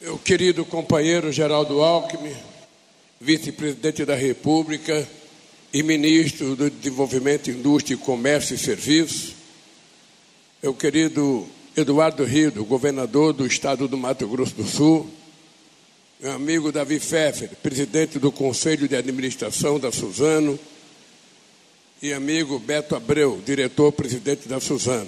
Meu querido companheiro Geraldo Alckmin, vice-presidente da República e ministro do Desenvolvimento, Indústria, Comércio e Serviços, meu querido Eduardo Rido, governador do estado do Mato Grosso do Sul, meu amigo Davi Pfeffer, presidente do Conselho de Administração da Suzano, e amigo Beto Abreu, diretor-presidente da Suzano,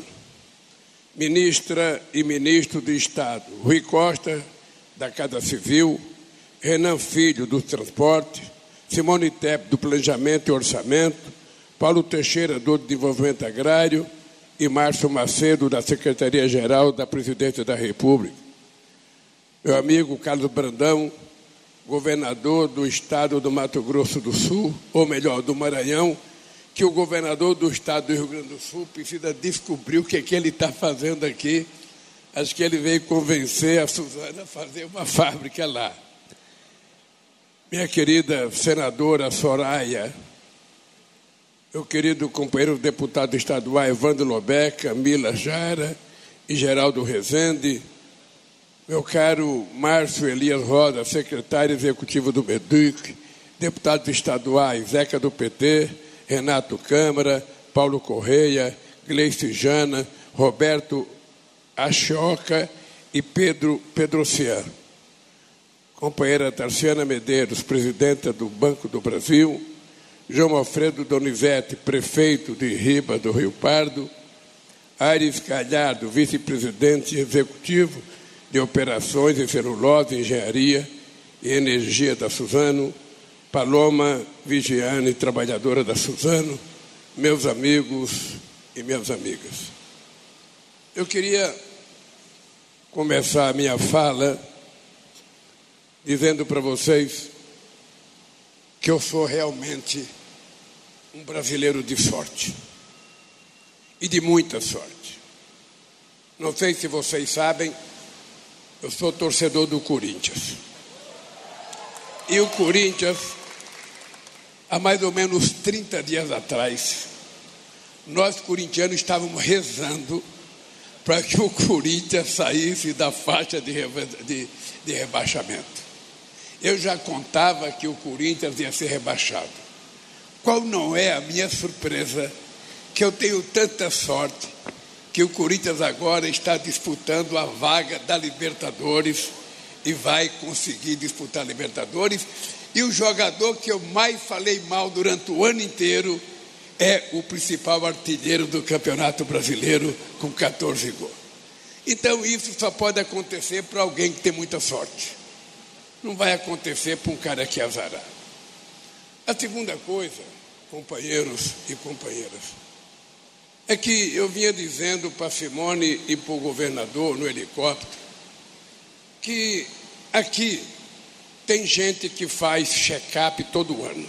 ministra e ministro do Estado, Rui Costa, da Casa Civil, Renan Filho, do Transporte, Simone Tep, do Planejamento e Orçamento, Paulo Teixeira, do Desenvolvimento Agrário, e Márcio Macedo, da Secretaria-Geral da Presidência da República. Meu amigo Carlos Brandão, governador do estado do Mato Grosso do Sul, ou melhor, do Maranhão, que o governador do estado do Rio Grande do Sul precisa descobrir o que ele está fazendo aqui. Acho que ele veio convencer a Suzano a fazer uma fábrica lá. Minha querida senadora Soraya, meu querido companheiro deputado estadual Evandro Lobeca, Mila Jara e Geraldo Rezende, meu caro Márcio Elias Rosa, secretário executivo do MEDUC, deputados estaduais Zeca do PT, Renato Câmara, Paulo Correia, Gleice Jana, Roberto Achioca e Pedro Pedrociano. Companheira Tarciana Medeiros, presidenta do Banco do Brasil, João Alfredo Donizete, prefeito de Riba do Rio Pardo, Aires Calhado, vice-presidente executivo de Operações em Celulose, Engenharia e Energia da Suzano, Paloma Vigiane, trabalhadora da Suzano, meus amigos e minhas amigas. Eu queria começar a minha fala dizendo para vocês que eu sou realmente um brasileiro de sorte e de muita sorte. Não sei se vocês sabem, eu sou torcedor do Corinthians. E o Corinthians, há mais ou menos 30 dias atrás, nós corintianos estávamos rezando para que o Corinthians saísse da faixa de rebaixamento. Eu já contava que o Corinthians ia ser rebaixado. Qual não é a minha surpresa que eu tenho tanta sorte que o Corinthians agora está disputando a vaga da Libertadores e vai conseguir disputar a Libertadores. E o jogador que eu mais falei mal durante o ano inteiro é o principal artilheiro do Campeonato Brasileiro, com 14 gols. Então, isso só pode acontecer para alguém que tem muita sorte. Não vai acontecer para um cara que é azarado. A segunda coisa, companheiros e companheiras, é que eu vinha dizendo para a Simone e para o governador no helicóptero que aqui tem gente que faz check-up todo ano.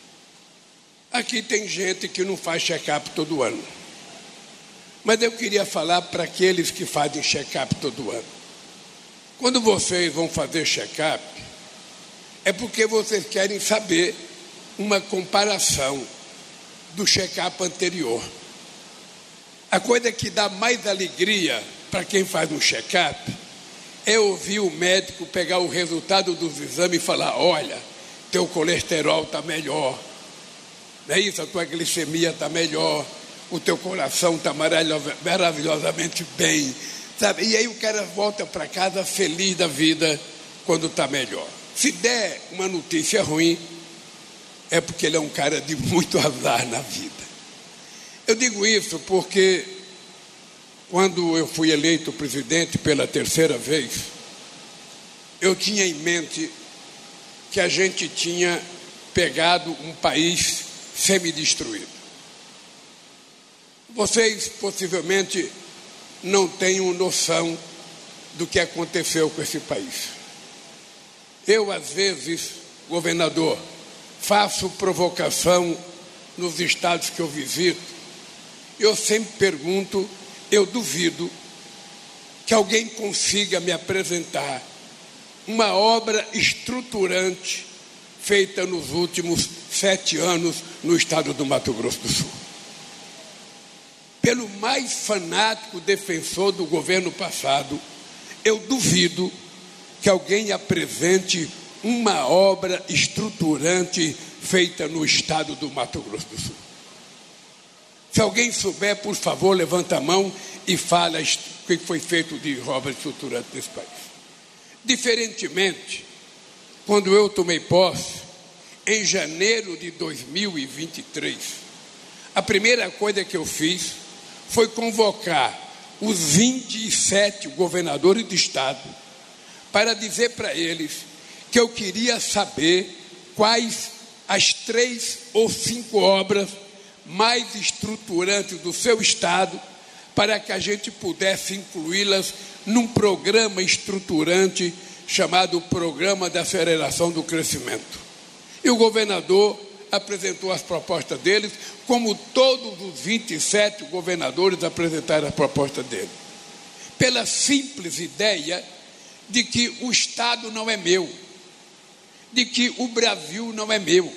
Aqui tem gente que não faz check-up todo ano. Mas eu queria falar para aqueles que fazem check-up todo ano. Quando vocês vão fazer check-up, é porque vocês querem saber uma comparação do check-up anterior. A coisa que dá mais alegria para quem faz um check-up é ouvir o médico pegar o resultado dos exames e falar: olha, teu colesterol está melhor. Não é isso? A tua glicemia está melhor, o teu coração está maravilhosamente bem, sabe? E aí o cara volta para casa feliz da vida quando está melhor. Se der uma notícia ruim, é porque ele é um cara de muito azar na vida. Eu digo isso porque quando eu fui eleito presidente pela terceira vez, eu tinha em mente que a gente tinha pegado um país semi-destruído. Vocês possivelmente não tenham noção do que aconteceu com esse país. Eu, às vezes, governador, faço provocação nos estados que eu visito. Eu sempre pergunto, eu duvido que alguém consiga me apresentar uma obra estruturante feita nos últimos 7 anos no estado do Mato Grosso do Sul. Pelo mais fanático defensor do governo passado, eu duvido que alguém apresente uma obra estruturante feita no estado do Mato Grosso do Sul. Se alguém souber, por favor, levanta a mão e fala o que foi feito de obra estruturante nesse país. Diferentemente, quando eu tomei posse, em janeiro de 2023, a primeira coisa que eu fiz foi convocar os 27 governadores de estado para dizer para eles que eu queria saber quais as 3 ou 5 obras mais estruturantes do seu estado, para que a gente pudesse incluí-las num programa estruturante chamado Programa de Aceleração do Crescimento. E o governador apresentou as propostas deles, como todos os 27 governadores apresentaram a proposta dele, pela simples ideia de que o estado não é meu, de que o Brasil não é meu,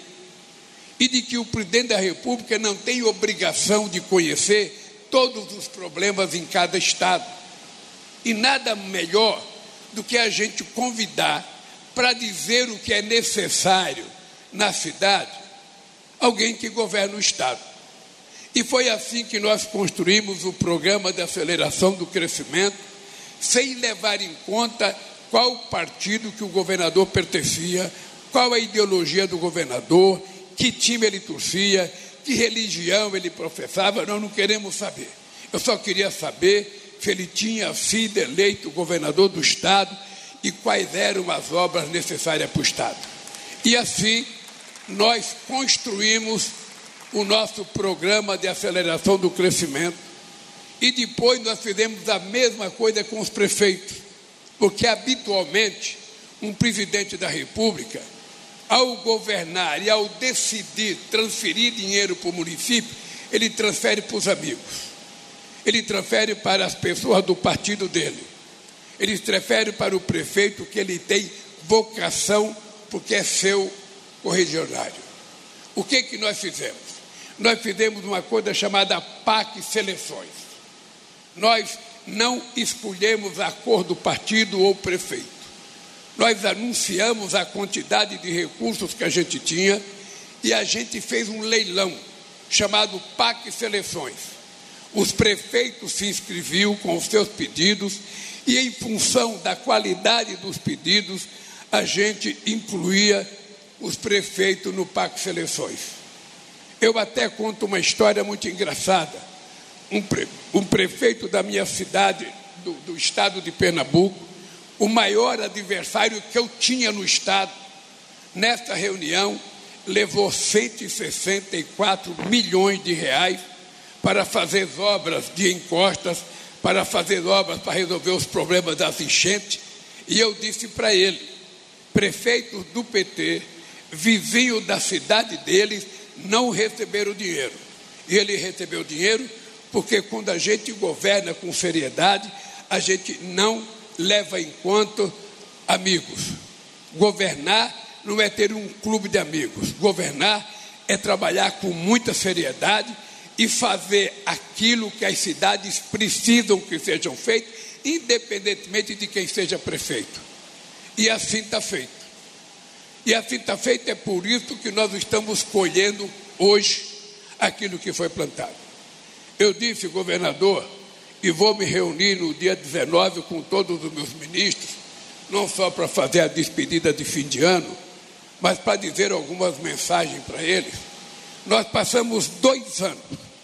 e de que o presidente da República não tem obrigação de conhecer todos os problemas em cada estado. E nada melhor do que a gente convidar para dizer o que é necessário na cidade, alguém que governa o estado. E foi assim que nós construímos o Programa de Aceleração do Crescimento, sem levar em conta qual partido que o governador pertencia, qual a ideologia do governador, que time ele torcia, que religião ele professava. Nós não queremos saber. Eu só queria saber se ele tinha sido eleito governador do estado e quais eram as obras necessárias para o estado. E assim nós construímos o nosso Programa de Aceleração do Crescimento, e depois nós fizemos a mesma coisa com os prefeitos, porque habitualmente um presidente da República, ao governar e ao decidir transferir dinheiro para o município, ele transfere para os amigos, ele transfere para as pessoas do partido dele, ele transfere para o prefeito que ele tem vocação, porque é seu correligionário. O que nós fizemos? Nós fizemos uma coisa chamada PAC Seleções. Nós não escolhemos a cor do partido ou prefeito. Nós anunciamos a quantidade de recursos que a gente tinha e a gente fez um leilão chamado PAC Seleções. Os prefeitos se inscreviam com os seus pedidos e, em função da qualidade dos pedidos, a gente incluía os prefeitos no PAC Seleções. Eu até conto uma história muito engraçada. Um prefeito da minha cidade, do estado de Pernambuco, o maior adversário que eu tinha no estado, nesta reunião, levou 164 milhões de reais para fazer obras de encostas, para fazer obras para resolver os problemas das enchentes. E eu disse para ele: prefeitos do PT, vizinhos da cidade deles, não receberam dinheiro. E ele recebeu dinheiro porque quando a gente governa com seriedade, a gente não leva em conta amigos. Governar não é ter um clube de amigos. Governar é trabalhar com muita seriedade e fazer aquilo que as cidades precisam que sejam feitas, independentemente de quem seja prefeito. E assim está feito. E assim está feito, é por isso que nós estamos colhendo hoje aquilo que foi plantado. Eu disse, governador, e vou me reunir no dia 19 com todos os meus ministros, não só para fazer a despedida de fim de ano, mas para dizer algumas mensagens para eles. Nós passamos 2 anos,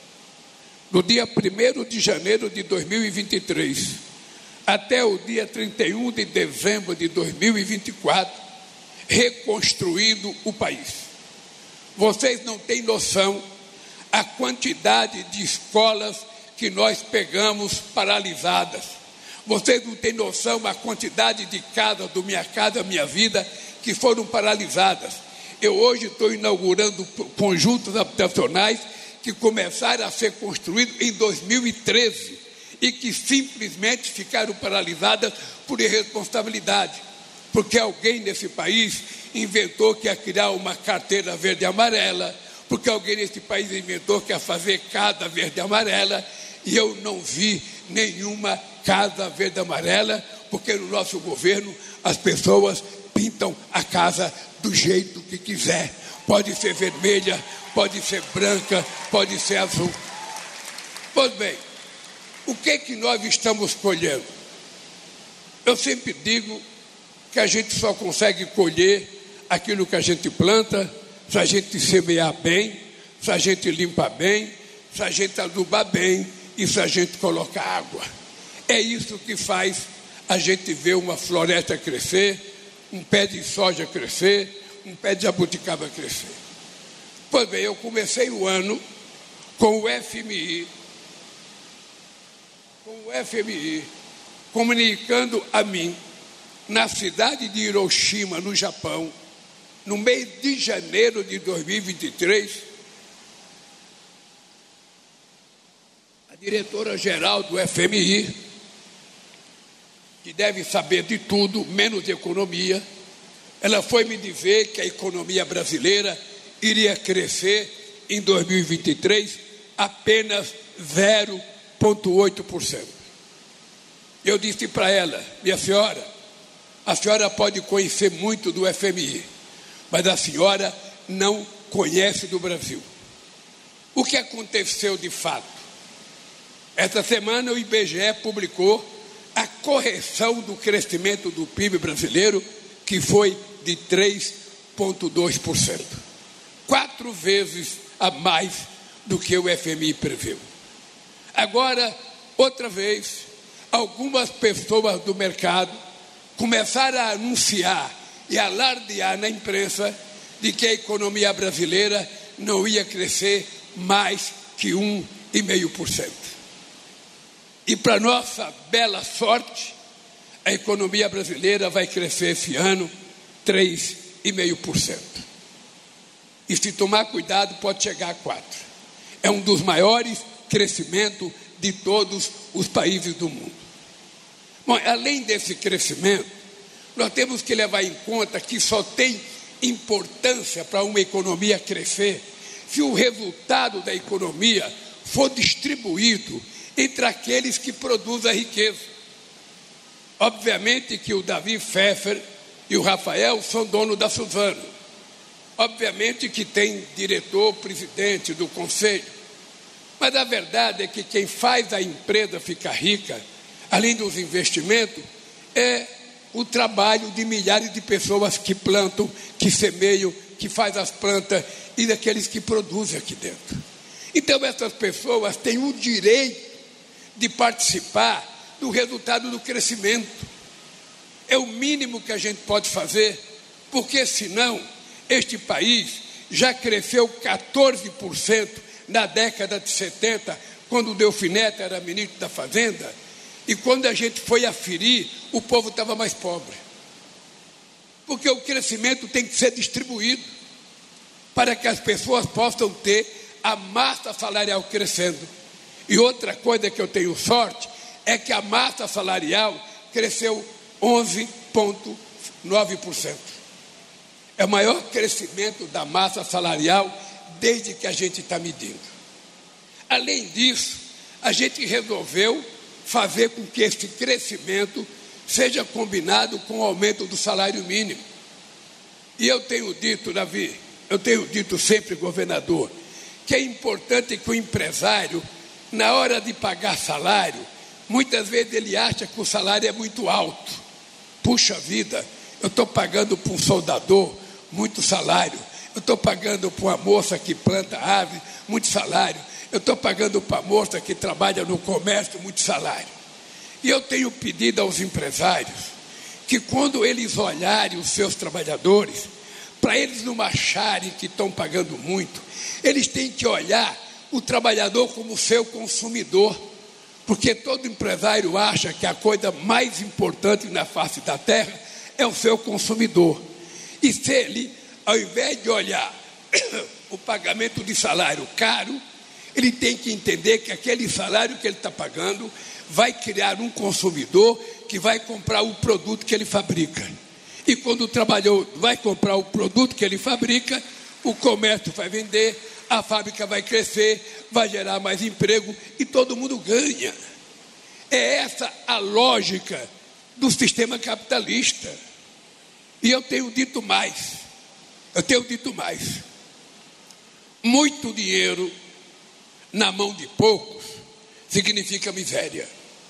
do dia 1º de janeiro de 2023 até o dia 31 de dezembro de 2024, reconstruindo o país. Vocês não têm noção a quantidade de escolas que nós pegamos paralisadas. Vocês não têm noção a quantidade de casas do Minha Casa Minha Vida que foram paralisadas. Eu hoje estou inaugurando conjuntos habitacionais que começaram a ser construídos em 2013 e que simplesmente ficaram paralisadas por irresponsabilidade, porque alguém nesse país inventou que ia criar uma carteira verde e amarela, porque alguém nesse país inventou que ia fazer casa verde e amarela, e eu não vi nenhuma casa verde e amarela, porque no nosso governo as pessoas pintam a casa do jeito que quiser. Pode ser vermelha, pode ser branca, pode ser azul. Pois bem, o que nós estamos colhendo? Eu sempre digo que a gente só consegue colher aquilo que a gente planta, se a gente semear bem, se a gente limpar bem, se a gente adubar bem e se a gente colocar água. É isso que faz a gente ver uma floresta crescer, um pé de soja crescer, um pé de jabuticaba crescer. Pois bem, eu comecei o ano com o FMI, comunicando a mim, na cidade de Hiroshima, no Japão, no mês de janeiro de 2023, a diretora-geral do FMI, que deve saber de tudo, menos de economia, ela foi me dizer que a economia brasileira iria crescer em 2023 apenas 0,8%. Eu disse para ela: minha senhora, a senhora pode conhecer muito do FMI, mas a senhora não conhece do Brasil. O que aconteceu de fato? Esta semana o IBGE publicou a correção do crescimento do PIB brasileiro, que foi de 3,2%. 4 vezes a mais do que o FMI previu. Agora, outra vez, algumas pessoas do mercado começaram a anunciar e alardear na imprensa de que a economia brasileira não ia crescer mais que 1,5%. E para nossa bela sorte, a economia brasileira vai crescer esse ano 3,5%. E se tomar cuidado, pode chegar a 4%. É um dos maiores crescimentos de todos os países do mundo. Bom, além desse crescimento, nós temos que levar em conta que só tem importância para uma economia crescer se o resultado da economia for distribuído entre aqueles que produzem a riqueza. Obviamente que o Davi Pfeffer e o Rafael são donos da Suzano. Obviamente que tem diretor, presidente do conselho. Mas a verdade é que quem faz a empresa ficar rica, além dos investimentos, é o trabalho de milhares de pessoas que plantam, que semeiam, que fazem as plantas e daqueles que produzem aqui dentro. Então essas pessoas têm o direito de participar do resultado do crescimento. É o mínimo que a gente pode fazer, porque senão este país já cresceu 14% na década de 70, quando o Delfim Neto era ministro da Fazenda, e quando a gente foi aferir, o povo estava mais pobre. Porque o crescimento tem que ser distribuído para que as pessoas possam ter a massa salarial crescendo. E outra coisa que eu tenho sorte é que a massa salarial cresceu 11,9%. É o maior crescimento da massa salarial desde que a gente está medindo. Além disso, a gente resolveu fazer com que esse crescimento seja combinado com o aumento do salário mínimo. E eu tenho dito, Davi, eu tenho dito sempre, governador, que é importante que o empresário, na hora de pagar salário, muitas vezes ele acha que o salário é muito alto. Puxa vida, eu estou pagando para um soldador muito salário, eu estou pagando para uma moça que planta ave, muito salário, eu estou pagando para a moça que trabalha no comércio, muito salário. E eu tenho pedido aos empresários que quando eles olharem os seus trabalhadores, para eles não acharem que estão pagando muito, eles têm que olhar o trabalhador como seu consumidor, porque todo empresário acha que a coisa mais importante na face da terra é o seu consumidor. E se ele, ao invés de olhar o pagamento de salário caro, ele tem que entender que aquele salário que ele está pagando vai criar um consumidor que vai comprar o produto que ele fabrica. E quando o trabalhador vai comprar o produto que ele fabrica, o comércio vai vender, a fábrica vai crescer, vai gerar mais emprego e todo mundo ganha. É essa a lógica do sistema capitalista. E eu tenho dito mais. Muito dinheiro na mão de poucos significa miséria,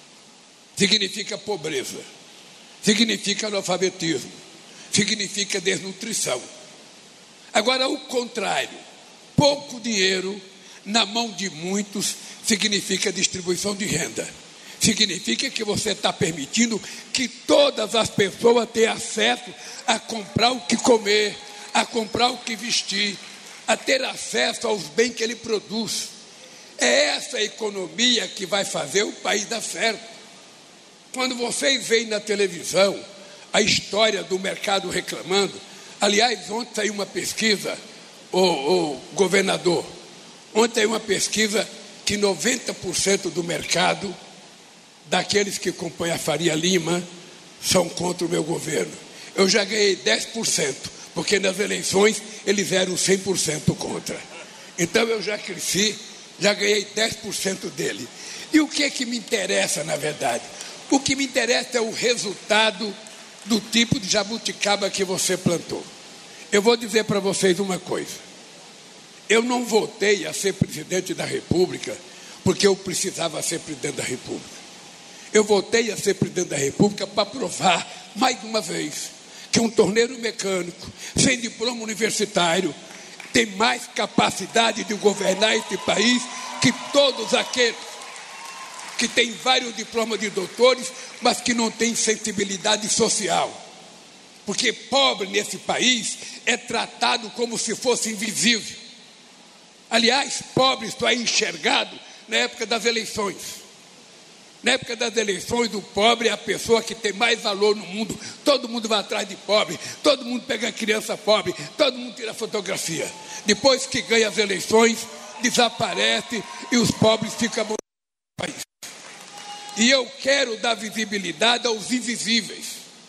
significa pobreza, significa analfabetismo, significa desnutrição. Agora, o contrário, pouco dinheiro na mão de muitos significa distribuição de renda. Significa que você está permitindo que todas as pessoas tenham acesso a comprar o que comer, a comprar o que vestir, a ter acesso aos bens que ele produz. É essa economia que vai fazer o país dar certo. Quando vocês veem na televisão a história do mercado reclamando, aliás, ontem saiu uma pesquisa, o governador, ontem saiu uma pesquisa que 90% do mercado, daqueles que acompanham a Faria Lima, são contra o meu governo. Eu já ganhei 10%, porque nas eleições eles eram 100% contra. Então eu já cresci, já ganhei 10% dele. E o que é que me interessa, na verdade? O que me interessa é o resultado do tipo de jabuticaba que você plantou. Eu vou dizer para vocês uma coisa. Eu não votei a ser presidente da República porque eu precisava ser presidente da República. Eu votei a ser presidente da República para provar, mais uma vez, que um torneiro mecânico, sem diploma universitário, tem mais capacidade de governar esse país que todos aqueles que têm vários diplomas de doutores, mas que não têm sensibilidade social. Porque pobre nesse país é tratado como se fosse invisível. Aliás, pobre só é enxergado na época das eleições. Na época das eleições, o pobre é a pessoa que tem mais valor no mundo. Todo mundo vai atrás de pobre, todo mundo pega a criança pobre, todo mundo tira fotografia. Depois que ganha as eleições, desaparece e os pobres ficam no país. E eu quero dar visibilidade aos invisíveis.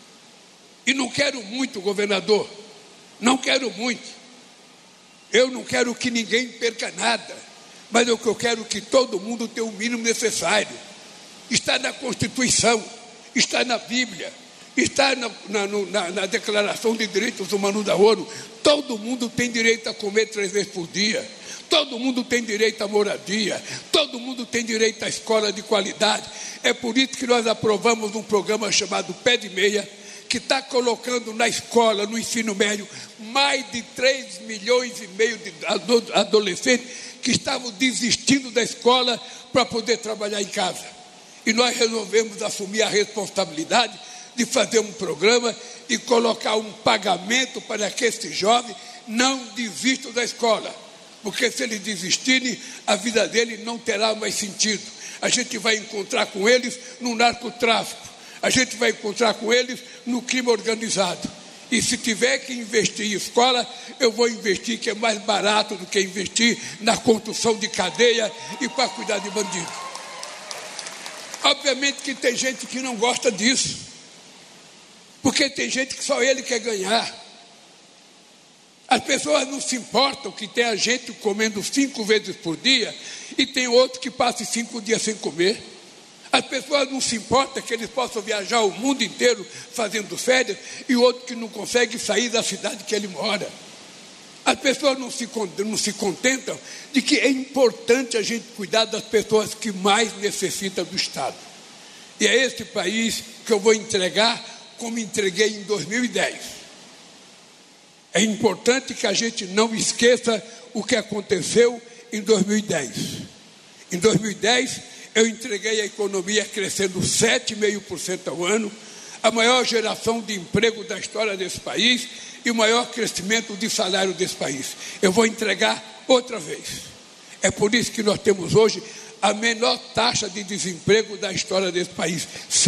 E não quero muito, governador, não quero muito. Eu não quero que ninguém perca nada, mas eu quero que todo mundo tenha o mínimo necessário. Está na Constituição, está na Bíblia, está na Declaração de Direitos Humanos da ONU. Todo mundo tem direito a comer 3 vezes por dia, todo mundo tem direito à moradia, todo mundo tem direito à escola de qualidade. É por isso que nós aprovamos um programa chamado Pé de Meia, que está colocando na escola, no ensino médio, mais de 3,5 milhões de adolescentes que estavam desistindo da escola para poder trabalhar em casa. E nós resolvemos assumir a responsabilidade de fazer um programa e colocar um pagamento para que esses jovens não desistam da escola. Porque se eles desistirem, a vida deles não terá mais sentido. A gente vai encontrar com eles no narcotráfico. A gente vai encontrar com eles no crime organizado. E se tiver que investir em escola, eu vou investir, que é mais barato do que investir na construção de cadeia e para cuidar de bandido. Obviamente que tem gente que não gosta disso, porque tem gente que só ele quer ganhar. As pessoas não se importam que tem a gente comendo 5 vezes por dia e tem outro que passe 5 dias sem comer. As pessoas não se importam que eles possam viajar o mundo inteiro fazendo férias e outro que não consegue sair da cidade que ele mora. As pessoas não se contentam de que é importante a gente cuidar das pessoas que mais necessitam do Estado. E é esse país que eu vou entregar como entreguei em 2010. É importante que a gente não esqueça o que aconteceu em 2010. Em 2010, eu entreguei a economia crescendo 7,5% ao ano, a maior geração de emprego da história desse país e o maior crescimento de salário desse país. Eu vou entregar outra vez. É por isso que nós temos hoje a menor taxa de desemprego da história desse país.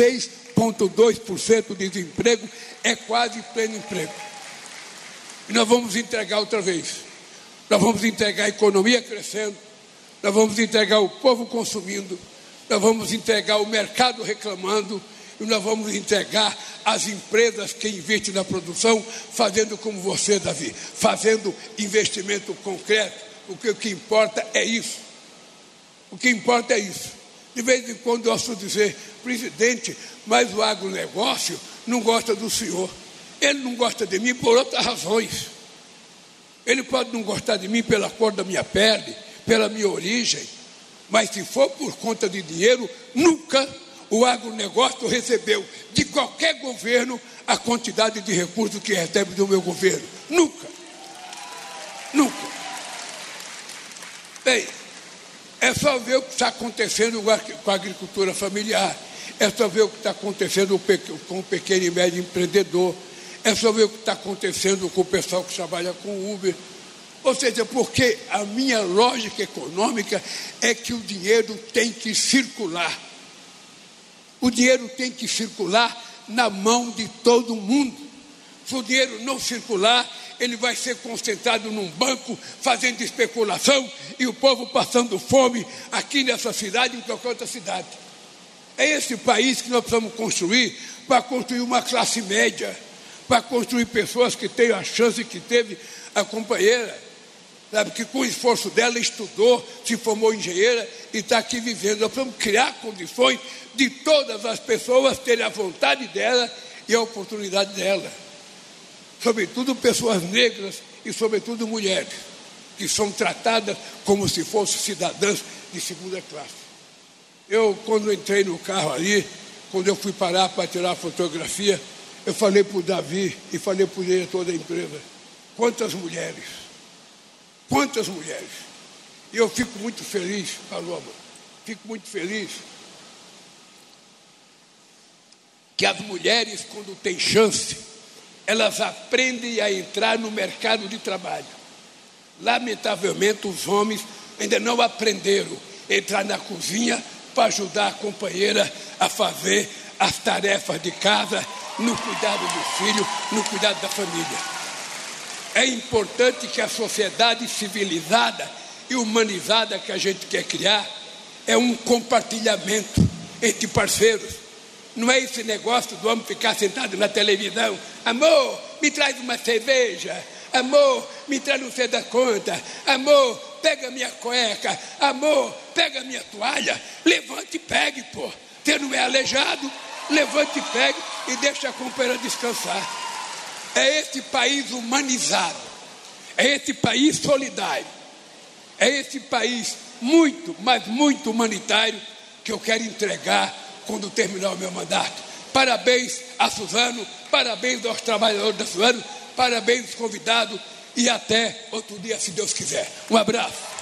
6,2% de desemprego, é quase pleno emprego. E nós vamos entregar outra vez. Nós vamos entregar a economia crescendo, nós vamos entregar o povo consumindo, nós vamos entregar o mercado reclamando, e nós vamos entregar as empresas que investem na produção, fazendo como você, Davi, fazendo investimento concreto. O que importa é isso. O que importa é isso. De vez em quando eu ouço dizer: presidente, mas o agronegócio não gosta do senhor. Ele não gosta de mim por outras razões. Ele pode não gostar de mim pela cor da minha pele, pela minha origem, mas se for por conta de dinheiro, nunca o agronegócio recebeu de qualquer governo a quantidade de recursos que recebe do meu governo. Nunca. Nunca. Bem, é só ver o que está acontecendo com a agricultura familiar. É só ver o que está acontecendo com o pequeno e médio empreendedor. É só ver o que está acontecendo com o pessoal que trabalha com Uber. Ou seja, porque a minha lógica econômica é que o dinheiro tem que circular. O dinheiro tem que circular na mão de todo mundo. Se o dinheiro não circular, ele vai ser concentrado num banco, fazendo especulação, e o povo passando fome aqui nessa cidade e em qualquer outra cidade. É esse país que nós precisamos construir, para construir uma classe média, para construir pessoas que tenham a chance que teve a companheira, sabe, que com o esforço dela estudou, se formou engenheira e está aqui vivendo. Nós precisamos criar condições de todas as pessoas terem a vontade dela e a oportunidade dela. Sobretudo pessoas negras e sobretudo mulheres, que são tratadas como se fossem cidadãs de segunda classe. Eu, quando entrei no carro ali, quando eu fui parar para tirar a fotografia, eu falei para o Davi e falei para o diretor da empresa: quantas mulheres? Quantas mulheres? E eu fico muito feliz, Paloma, fico muito feliz que as mulheres, quando têm chance, elas aprendem a entrar no mercado de trabalho. Lamentavelmente, os homens ainda não aprenderam a entrar na cozinha para ajudar a companheira a fazer as tarefas de casa, no cuidado do filho, no cuidado da família. É importante que a sociedade civilizada e humanizada que a gente quer criar é um compartilhamento entre parceiros. Não é esse negócio do homem ficar sentado na televisão: amor, me traz uma cerveja, amor, me traz não sei da conta, amor, pega minha cueca, amor, pega minha toalha. Levante e pegue, pô. Você não é aleijado? Levante e pegue e deixa a companheira descansar. É esse país humanizado, é esse país solidário, é esse país muito, mas muito humanitário que eu quero entregar quando terminar o meu mandato. Parabéns a Suzano, parabéns aos trabalhadores da Suzano, parabéns aos convidados e até outro dia, se Deus quiser. Um abraço.